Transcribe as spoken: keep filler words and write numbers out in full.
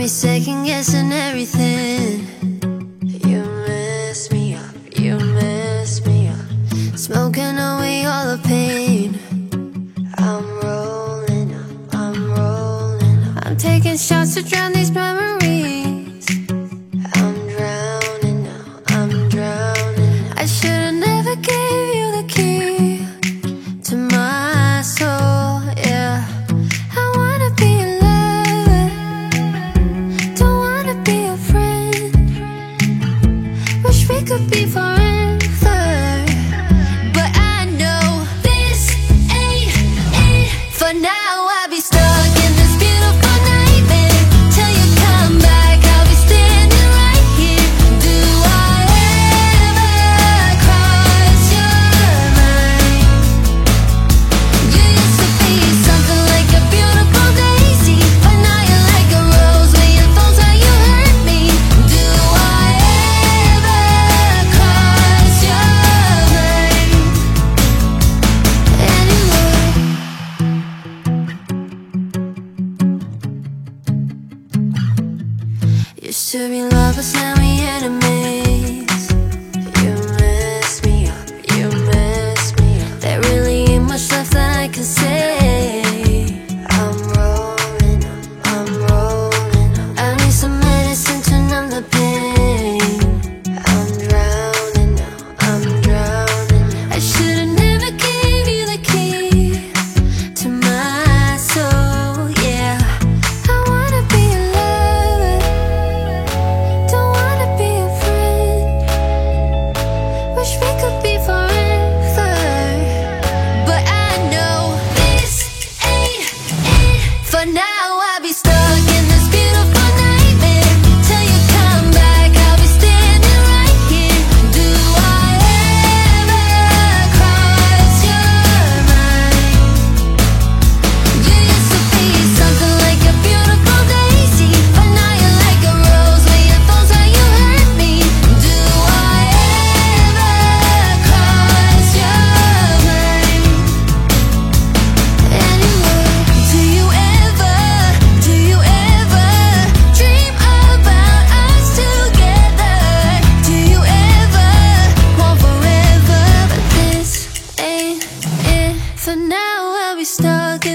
me second guessing everything. You mess me up, you mess me up. Smoking away all the pain. I'm rolling up, I'm rolling up. I'm taking shots to drown these memories. I'm drowning now, I'm drowning now. I should've never gave you the key to my soul, yeah. I wanna be a lover, don't wanna be a friend. Wish we could be forever, but I know this ain't it. For now I'll be stuck in this beautiful nightmare. Till you come back, I'll be standing right here. Do I ever cross your mind? You used to be something like a beautiful daisy, but now you're like a rose with your thorns where you hurt me. Do I ever cross your mind? Anyway, used to be lovers, now we enemies. You mess me up, you mess me up. There really ain't much left that I can say. I'm rolling up, I'm rolling up. I need some medicine to numb the pain. I'm drowning now, I'm drowning now. I should've never gave you the key to my soul, yeah. I wanna be a lover, don't wanna be a friend. Wish we could be forever, but I know this ain't it. For now I'll be stuck in this beautiful nightmare. Till you come back, I'll be standing right here. Do I ever cross your mind? You used to be something like a beautiful daisy, but now you're like a rose with your thorns where you hurt me. Do I ever cross your mind? Anyway, do you ever, do you ever dream about us together? Do you ever want forever? But this ain't it. For now I'll be stuck